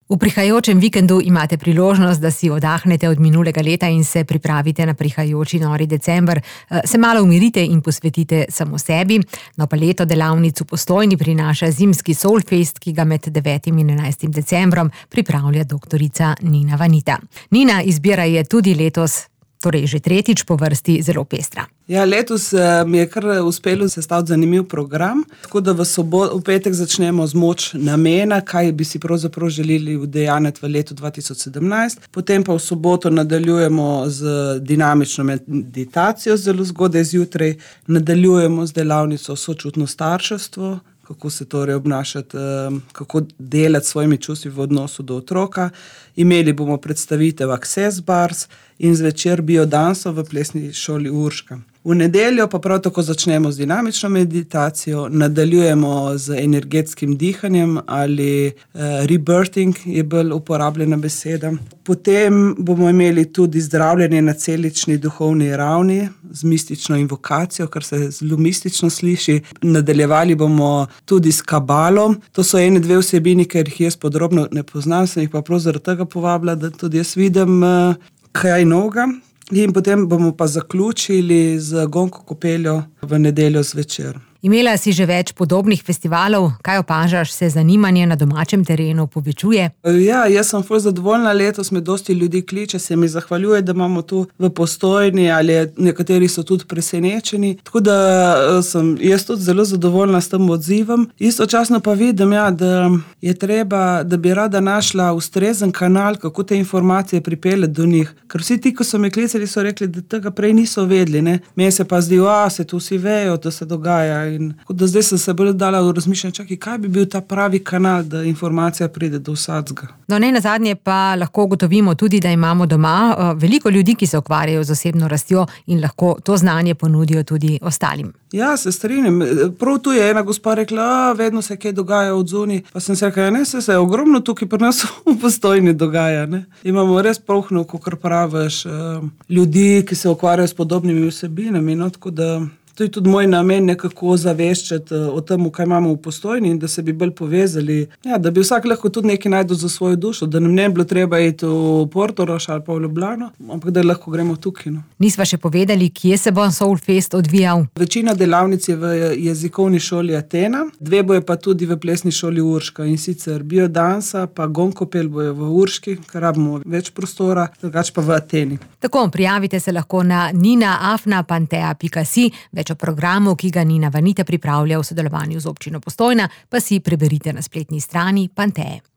V prihajajočem vikendu imate priložnost, da si oddahnete od minulega leta in se pripravite na prihajajoči nori december. Se malo umirite in posvetite samo sebi. No pa leto delavnic v Postojni prinaša zimski Soulfest, ki ga med 9. in 11. decembrom pripravlja doktorica Nina Vanita. Nina, izbira je tudi letos, torej že tretjič po vrsti, zelo pestra. Ja, letos mi je kar uspelo sestaviti zanimiv program, tako da v petek začnemo z moč namena, kaj bi si pravzaprav želeli udejanjiti v letu 2017. Potem pa v soboto nadaljujemo z dinamično meditacijo, zelo zgodaj zjutraj, nadaljujemo z delavnico sočutno starševstvo, kako se torej obnašati, kako delati s svojimi čustvi v odnosu do otroka. Imeli bomo predstavitev Access Bars in zvečer biodanso v plesni šoli Urška. V nedeljo pa prav tako začnemo z dinamično meditacijo, nadaljujemo z energetskim dihanjem ali rebirthing je bolj uporabljena beseda. Potem bomo imeli tudi zdravljenje na celični duhovni ravni z mistično invokacijo, kar se zelo mistično sliši. Nadaljevali bomo tudi s kabalo. To so dve vsebini, ker jih jaz podrobno ne poznam, sem jih pa prav zaradi tega povabila, da tudi jaz vidim kaj novega. In potem bomo pa zaključili z gonko kopeljo v nedeljo zvečer. Imela si že več podobnih festivalov, kaj opažaš, se zanimanje na domačem terenu povečuje? Ja, jaz sem ful zadovoljna, letos me dosti ljudi kliče, se mi zahvaljuje, da imamo tu v Postojni, ali nekateri so tudi presenečeni, tako da sem jaz tudi zelo zadovoljna s tem odzivom. Istočasno pa vidim, da je treba, da bi rada našla ustrezen kanal, kako te informacije pripeljati do njih, ker vsi ti, ko so me klicali, so rekli, da tega prej niso vedeli, ne. Meni se pa zdi, se tu vsi vejo, da se dogaja. In da zdaj sem se bolj dala v razmišljanje, kaj bi bil ta pravi kanal, da informacija pride do vsakega. No, nenazadnje pa lahko ugotovimo tudi, da imamo doma veliko ljudi, ki se ukvarjajo z osebno rastjo in lahko to znanje ponudijo tudi ostalim. Ja, se strinjam. Prav tu je ena gospa rekla, vedno se kaj dogaja od zunaj. Pa sem se rekla, ne, se je ogromno tukaj pri nas v Postojni dogaja. Ne. Imamo res polno, kakor praviš, ljudi, ki se ukvarjajo s podobnimi vsebinami. No, tako da to je tudi moj namen nekako zaveščati o tem, kaj imamo v Postojni in da se bi bolj povezali. Ja, da bi vsak lahko tudi nekaj najdel za svojo dušo, da nam ne bi bilo treba iti v Portorož ali pa v Ljubljano, ampak da lahko gremo tukaj. No. Nisva še povedali, kje se bo Soulfest odvijal? Večina delavnic je v jezikovni šoli Atena, 2 bojo pa tudi v plesni šoli Urška, in sicer biodansa pa gonkopel bojo v Urški, ker rabimo več prostora, drugače pa v Ateni. Tako, prijavite se lahko na nina@pantea.si. Več o programu, ki ga Nina Vanita pripravlja v sodelovanju z občino Postojna, pa si preberite na spletni strani Panteje.